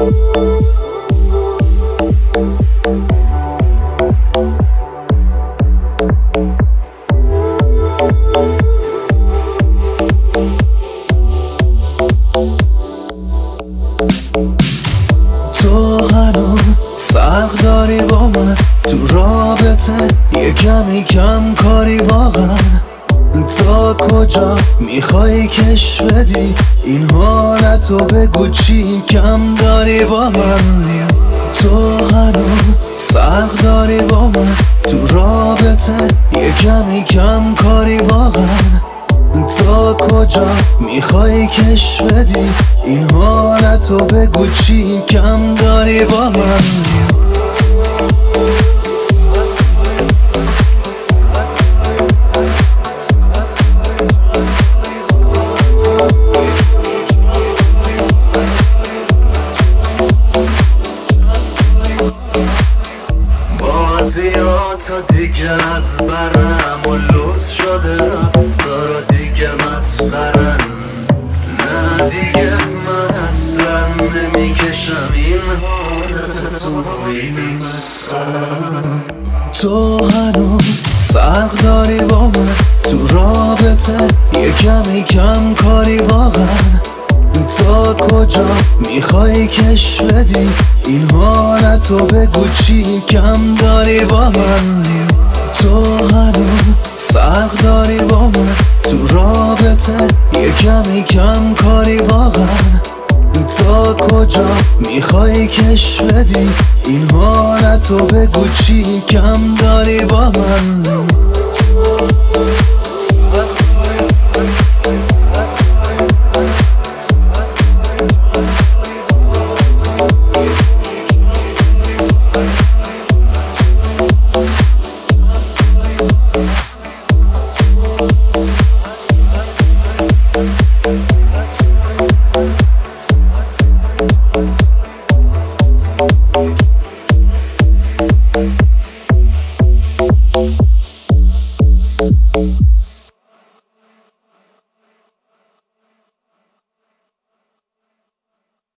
تو هنوز فرق داری با من تو رابطه، یه کمی کم کاری واقعا. تا کجا میخوای کش بدی این حالتو؟ بگو چی کم داری با من. تو هنوز فرق داری با من تو رابطه، یه کمی کم کاری واقعا. تا کجا میخوای کش بدی این حالتو؟ بگو چی کم داری با من. بازیاتا دیگه از برم و لوس شده، رفتارا دیگه مسخرن. نه دیگه من اصلا نمیکشم این حالت توهی مسخرن. تو هنوز فرق داری با من تو رابطه، یه کمی کم کاری واقعا. تا کجا میخوای کش بدی این حالتو؟ بگو چی کم داری با من. تو هنوز فرق داری با من تو رابطه، یه کمی کم کاری واقعا. تا کجا میخوای کش بدی این حالتو؟ بگو چی کم داری با من. Thank you.